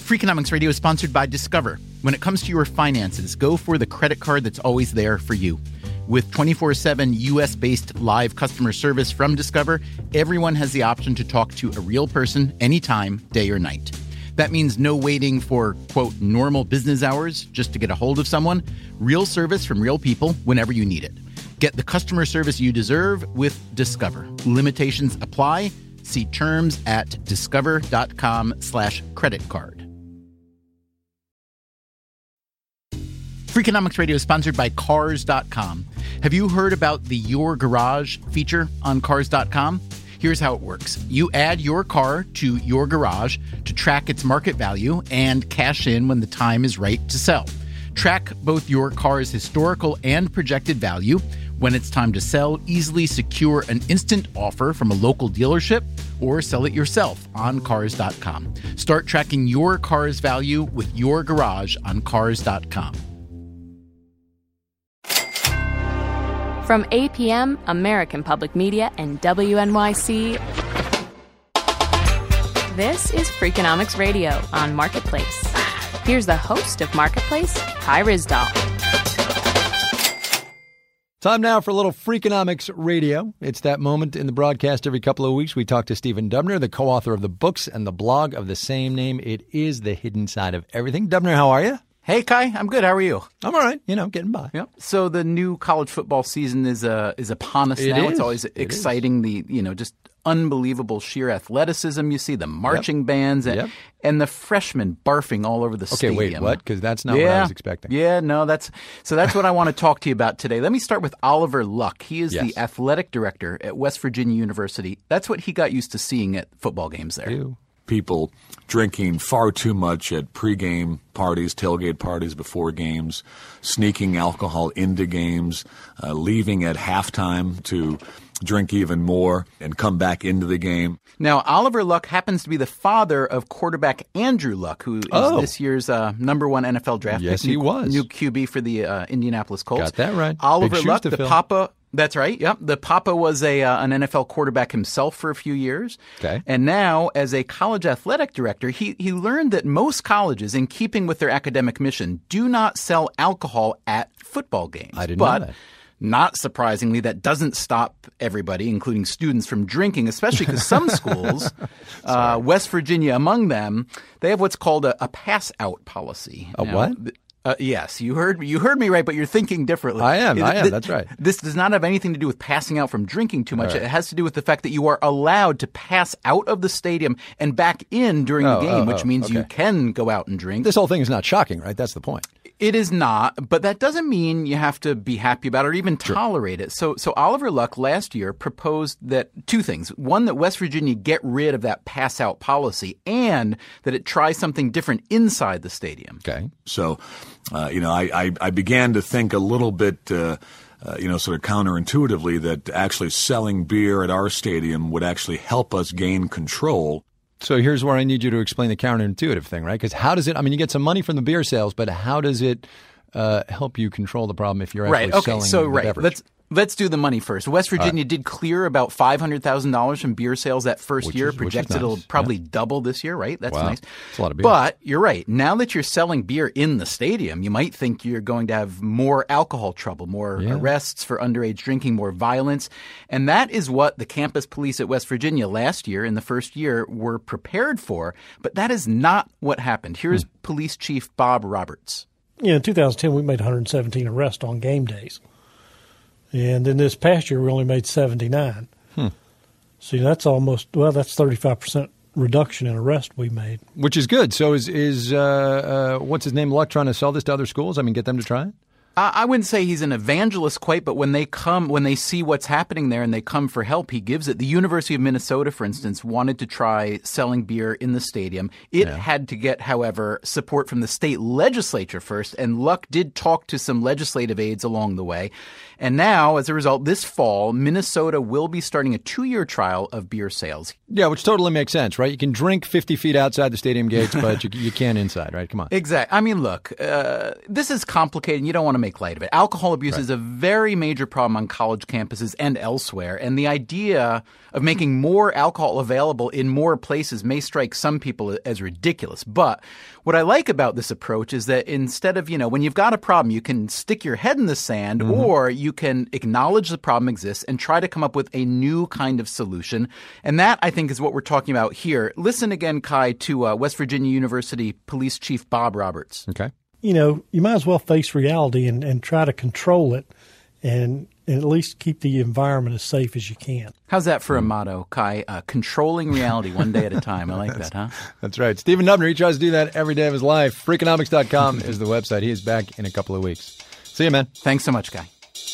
Freakonomics Radio is sponsored by Discover. When it comes to your finances, go for the credit card that's always there for you. With 24/7 U.S.-based live customer service from Discover, everyone has the option to talk to a real person anytime, day or night. That means no waiting for, quote, normal business hours just to get a hold of someone. Real service from real people whenever you need it. Get the customer service you deserve with Discover. Limitations apply. See terms at discover.com/credit card. Freakonomics Radio is sponsored by Cars.com. Have you heard about the Your Garage feature on Cars.com? Here's how it works. You add your car to your garage to track its market value and cash in when the time is right to sell. Track both your car's historical and projected value. When it's time to sell, easily secure an instant offer from a local dealership or sell it yourself on Cars.com. Start tracking your car's value with your garage on Cars.com. From APM, American Public Media, and WNYC, this is Freakonomics Radio on Marketplace. Here's the host of Marketplace, Kai Ryssdal. Time now for a little Freakonomics Radio. It's that moment in the broadcast every couple of weeks. We talk to Stephen Dubner, the co-author of the books and the blog of the same name. It is The Hidden Side of Everything. Dubner, how are you? Hey, Kai, I'm good. How are you? I'm all right. Getting by. Yep. So the new college football season is upon us now. It's always exciting. The just unbelievable sheer athleticism you see, the marching bands, and the freshmen barfing all over the stadium. Okay, wait, what? Because that's not what I was expecting. Yeah, no, that's what I want to talk to you about today. Let me start with Oliver Luck. He is the athletic director at West Virginia University. That's what he got used to seeing at football games there. Ew. People drinking far too much at pregame parties, tailgate parties before games, sneaking alcohol into games, leaving at halftime to drink even more and come back into the game. Now, Oliver Luck happens to be the father of quarterback Andrew Luck, who is this year's number one NFL draft pick. Yes, he was. New QB for the Indianapolis Colts. Got that right. Oliver Big Luck, shoes to the fill. papa. That's right. Yep. The papa was an NFL quarterback himself for a few years. Okay. And now, as a college athletic director, he learned that most colleges, in keeping with their academic mission, do not sell alcohol at football games. I didn't know that. Not surprisingly, that doesn't stop everybody, including students, from drinking, especially because some schools, West Virginia among them, they have what's called a pass-out policy. What? Yes, you heard me right, but you're thinking differently. I am. That's right. This does not have anything to do with passing out from drinking too much. Right. It has to do with the fact that you are allowed to pass out of the stadium and back in during the game, which means you can go out and drink. This whole thing is not shocking, right? That's the point. It is not, but that doesn't mean you have to be happy about it or even tolerate it. So Oliver Luck last year proposed that two things. One, that West Virginia get rid of that pass-out policy and that it try something different inside the stadium. Okay. So, I began to think a little bit, sort of counterintuitively that actually selling beer at our stadium would actually help us gain control. So here's where I need you to explain the counterintuitive thing, right? Because how does it – you get some money from the beer sales, but how does it help you control the problem if you're actually selling the beverage? Let's do the money first. West Virginia did clear about $500,000 from beer sales that first year. Projected it'll probably double this year, right? That's nice. That's a lot of beer. But you're right. Now that you're selling beer in the stadium, you might think you're going to have more alcohol trouble, more arrests for underage drinking, more violence. And that is what the campus police at West Virginia last year, in the first year, were prepared for. But that is not what happened. Here's Police Chief Bob Roberts. In 2010, we made 117 arrests on game days. And then this past year, we only made 79. So that's that's 35% reduction in arrest we made. Which is good. So is what's his name, Luck, trying to sell this to other schools? Get them to try it? I wouldn't say he's an evangelist quite, but when they see what's happening there and they come for help, he gives it. The University of Minnesota, for instance, wanted to try selling beer in the stadium. It had to get, however, support from the state legislature first, and Luck did talk to some legislative aides along the way. And now, as a result, this fall, Minnesota will be starting a 2-year trial of beer sales. Yeah, which totally makes sense, right? You can drink 50 feet outside the stadium gates, but you can't inside, right? Come on. Exactly. Look, this is complicated. You don't want to make light of it. Alcohol abuse is a very major problem on college campuses and elsewhere. And the idea of making more alcohol available in more places may strike some people as ridiculous. But what I like about this approach is that instead of, when you've got a problem, you can stick your head in the sand or you can acknowledge the problem exists and try to come up with a new kind of solution. And that, I think, is what we're talking about here. Listen again, Kai, to West Virginia University Police Chief Bob Roberts. Okay. You might as well face reality and try to control it and at least keep the environment as safe as you can. How's that for a motto, Kai? Controlling reality one day at a time. I like that, huh? That's right. Stephen Dubner, he tries to do that every day of his life. Freakonomics.com is the website. He is back in a couple of weeks. See you, man. Thanks so much, Kai.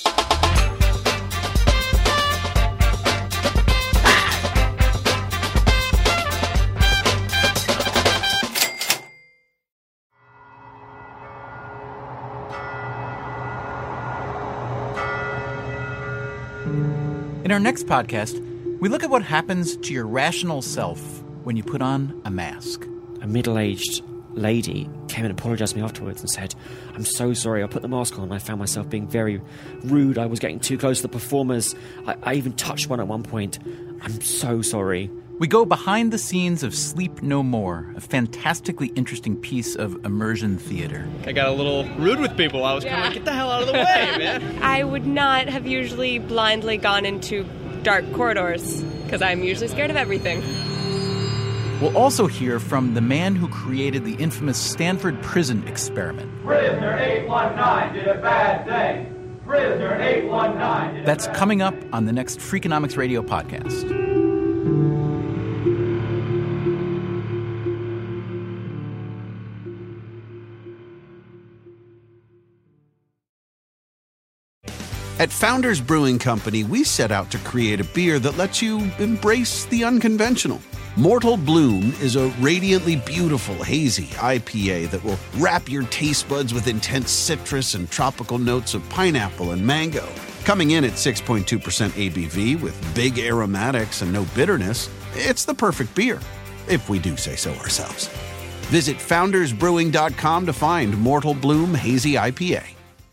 In our next podcast, we look at what happens to your rational self when you put on a mask. A middle-aged lady came and apologised to me afterwards and said, "I'm so sorry, I put the mask on. I found myself being very rude. I was getting too close to the performers. I even touched one at one point. I'm so sorry." We go behind the scenes of Sleep No More, a fantastically interesting piece of immersion theater. I got a little rude with people. I was kind of like, get the hell out of the way, man. I would not have usually blindly gone into dark corridors, because I'm usually scared of everything. We'll also hear from the man who created the infamous Stanford prison experiment. Prisoner 819 did a bad thing. Prisoner 819 did a That's coming up on the next Freakonomics Radio podcast. At Founders Brewing Company, we set out to create a beer that lets you embrace the unconventional. Mortal Bloom is a radiantly beautiful, hazy IPA that will wrap your taste buds with intense citrus and tropical notes of pineapple and mango. Coming in at 6.2% ABV with big aromatics and no bitterness, it's the perfect beer, if we do say so ourselves. Visit foundersbrewing.com to find Mortal Bloom Hazy IPA.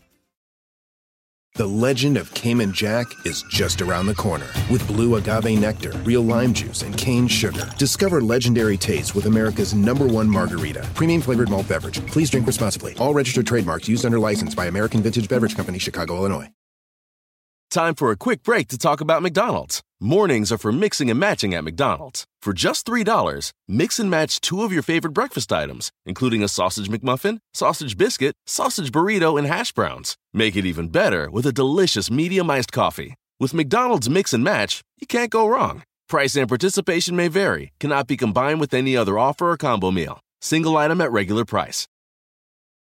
The legend of Cayman Jack is just around the corner. With blue agave nectar, real lime juice, and cane sugar. Discover legendary taste with America's #1 margarita. Premium flavored malt beverage. Please drink responsibly. All registered trademarks used under license by American Vintage Beverage Company, Chicago, Illinois. Time for a quick break to talk about McDonald's. Mornings are for mixing and matching at McDonald's. For just $3, mix and match 2 of your favorite breakfast items, including a sausage McMuffin, sausage biscuit, sausage burrito, and hash browns. Make it even better with a delicious medium-iced coffee. With McDonald's Mix and Match, you can't go wrong. Price and participation may vary, cannot be combined with any other offer or combo meal. Single item at regular price.